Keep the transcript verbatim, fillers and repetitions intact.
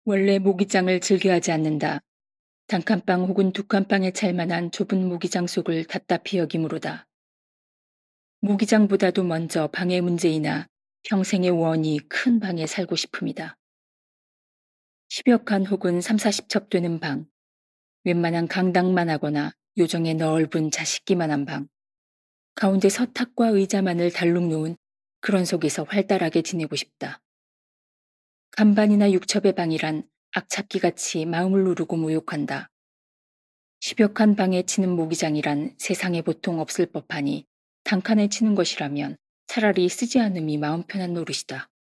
원래 모기장을 즐겨하지 않는다. 단칸방 혹은 두칸방에 찰만한 좁은 모기장 속을 답답히 여기므로다. 모기장보다도 먼저 방의 문제이나 평생의 원이 큰 방에 살고 싶음이다. 십여 칸 혹은 삼사십 첩 되는 방, 웬만한 강당만 하거나 요정의 넓은 자식기만한 방, 가운데 서탁과 의자만을 달룩 놓은 그런 속에서 활달하게 지내고 싶다. 간반이나 육첩의 방이란 악착기같이 마음을 누르고 모욕한다. 십여 칸 방에 치는 모기장이란 세상에 보통 없을 법하니 단칸에 치는 것이라면 차라리 쓰지 않음이 마음 편한 노릇이다.